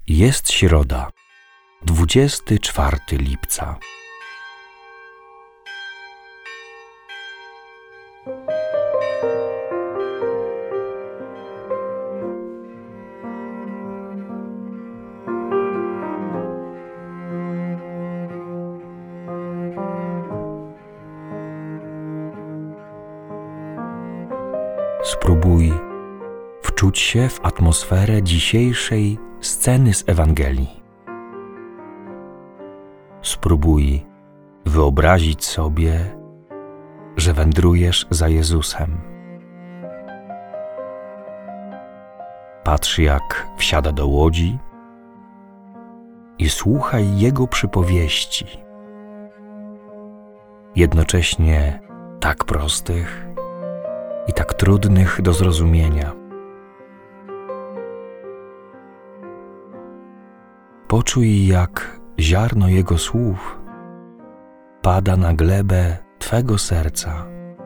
Jest środa, 24 lipca. Spróbuj wczuć się w atmosferę dzisiejszej sceny z Ewangelii. Spróbuj wyobrazić sobie, że wędrujesz za Jezusem. Patrz, jak wsiada do łodzi i słuchaj Jego przypowieści, jednocześnie tak prostych i tak trudnych do zrozumienia. Poczuj, jak ziarno Jego słów pada na glebę Twego serca.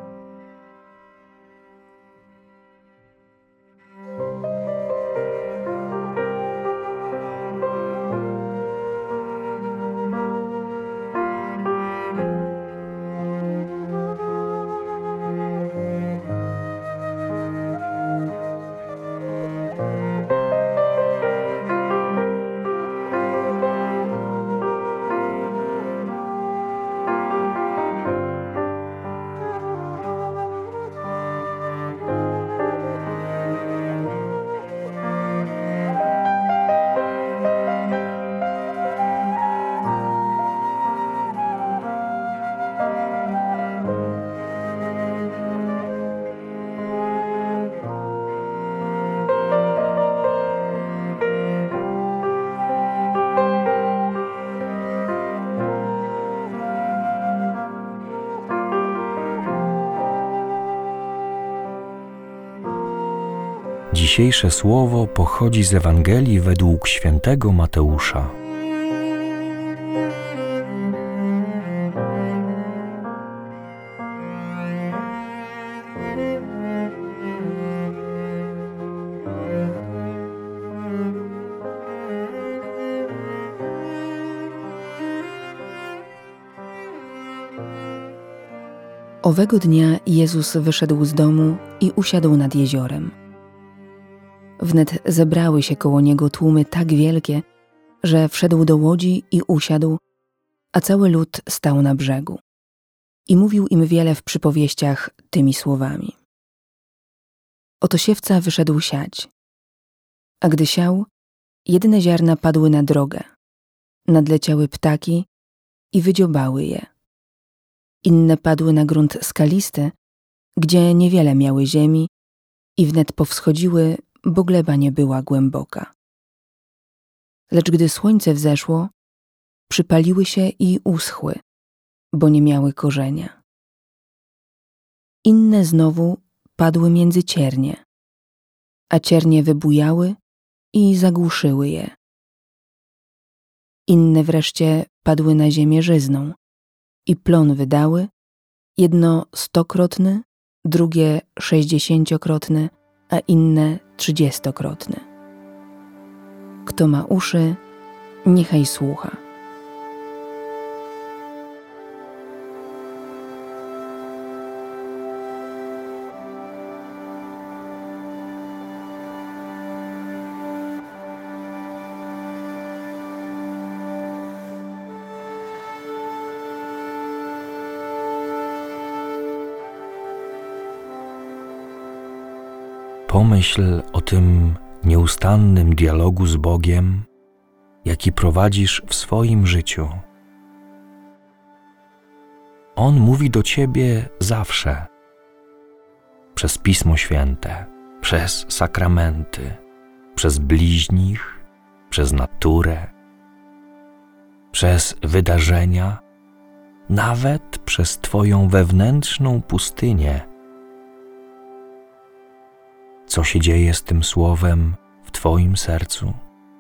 Dzisiejsze słowo pochodzi z Ewangelii według świętego Mateusza. Owego dnia Jezus wyszedł z domu i usiadł nad jeziorem. Wnet zebrały się koło Niego tłumy tak wielkie, że wszedł do łodzi i usiadł, a cały lud stał na brzegu. I mówił im wiele w przypowieściach tymi słowami. Oto siewca wyszedł siać. A gdy siał, jedne ziarna padły na drogę. Nadleciały ptaki i wydziobały je. Inne padły na grunt skalisty, gdzie niewiele miały ziemi i wnet powschodziły, bo gleba nie była głęboka. Lecz gdy słońce wzeszło, przypaliły się i uschły, bo nie miały korzenia. Inne znowu padły między ciernie, a ciernie wybujały i zagłuszyły je. Inne wreszcie padły na ziemię żyzną i plon wydały, jedno 100-krotny, drugie 60-krotny, a inne 30-krotny. Kto ma uszy, niechaj słucha. Pomyśl o tym nieustannym dialogu z Bogiem, jaki prowadzisz w swoim życiu. On mówi do Ciebie zawsze. Przez Pismo Święte, przez sakramenty, przez bliźnich, przez naturę, przez wydarzenia, nawet przez Twoją wewnętrzną pustynię. Co się dzieje z tym słowem w Twoim sercu?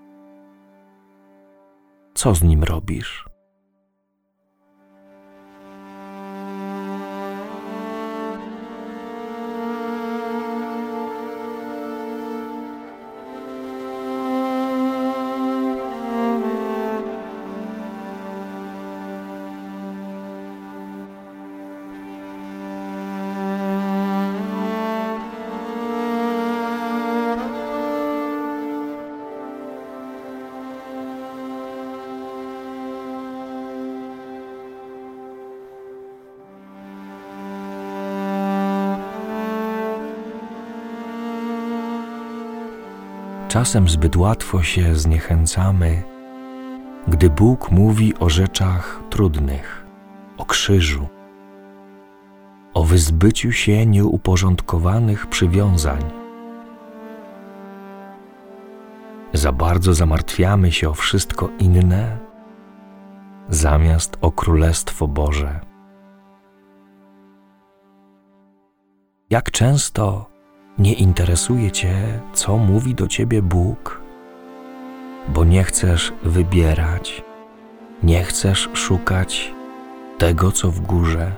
Co z nim robisz? Czasem zbyt łatwo się zniechęcamy, gdy Bóg mówi o rzeczach trudnych, o krzyżu, o wyzbyciu się nieuporządkowanych przywiązań. Za bardzo zamartwiamy się o wszystko inne, zamiast o Królestwo Boże. Jak często nie interesuje Cię, co mówi do Ciebie Bóg, bo nie chcesz wybierać, nie chcesz szukać tego, co w górze.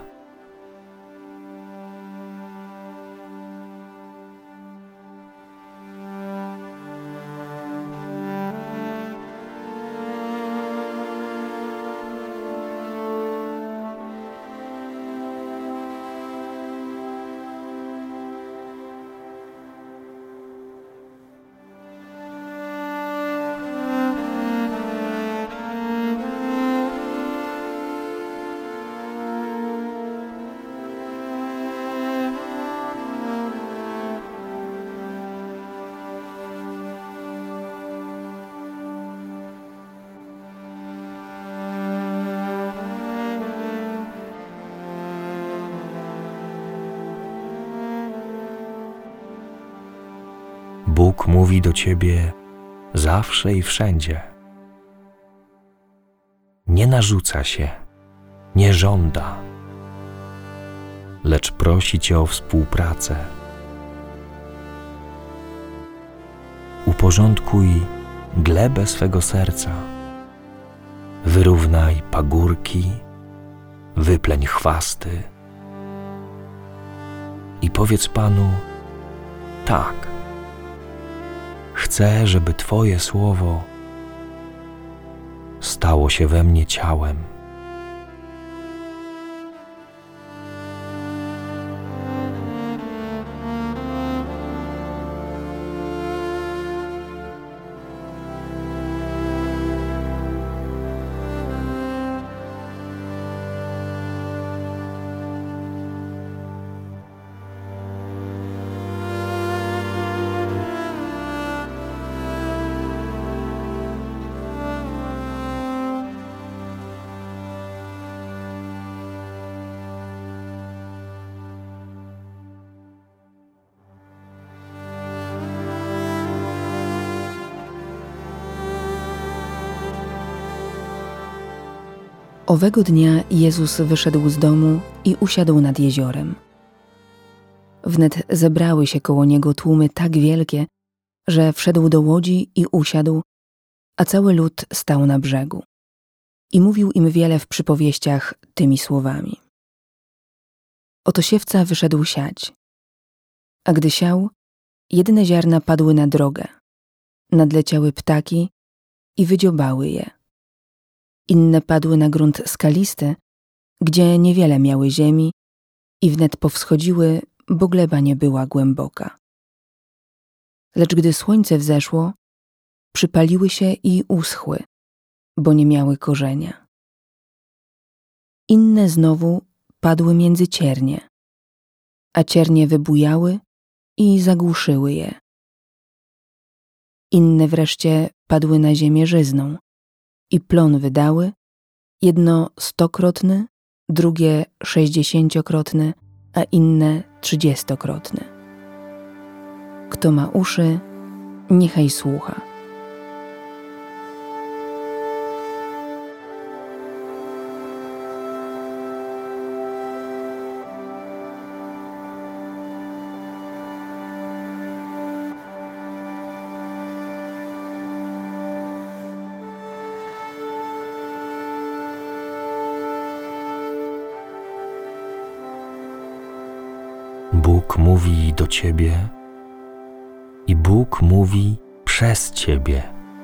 Bóg mówi do Ciebie zawsze i wszędzie. Nie narzuca się, nie żąda, lecz prosi Cię o współpracę. Uporządkuj glebę swego serca, wyrównaj pagórki, wypleń chwasty i powiedz Panu: tak. Chcę, żeby Twoje słowo stało się we mnie ciałem. Owego dnia Jezus wyszedł z domu i usiadł nad jeziorem. Wnet zebrały się koło Niego tłumy tak wielkie, że wszedł do łodzi i usiadł, a cały lud stał na brzegu. I mówił im wiele w przypowieściach tymi słowami. Oto siewca wyszedł siać. A gdy siał, jedne ziarna padły na drogę. Nadleciały ptaki i wydziobały je. Inne padły na grunt skalisty, gdzie niewiele miały ziemi i wnet powschodziły, bo gleba nie była głęboka. Lecz gdy słońce wzeszło, przypaliły się i uschły, bo nie miały korzenia. Inne znowu padły między ciernie, a ciernie wybujały i zagłuszyły je. Inne wreszcie padły na ziemię żyzną i plon wydały, jedno 100-krotny, drugie 60-krotny, a inne 30-krotny. Kto ma uszy, niechaj słucha. Bóg mówi do Ciebie i Bóg mówi przez Ciebie.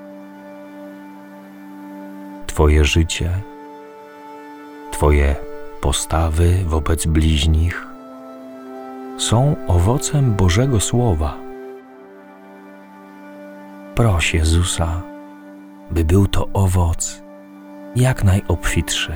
Twoje życie, Twoje postawy wobec bliźnich są owocem Bożego Słowa. Proś Jezusa, by był to owoc jak najobfitszy.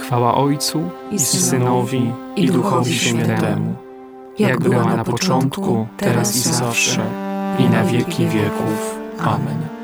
Chwała Ojcu i Synowi i Duchowi Świętemu, jak była na początku, teraz i zawsze, i na wieki wieków. Amen.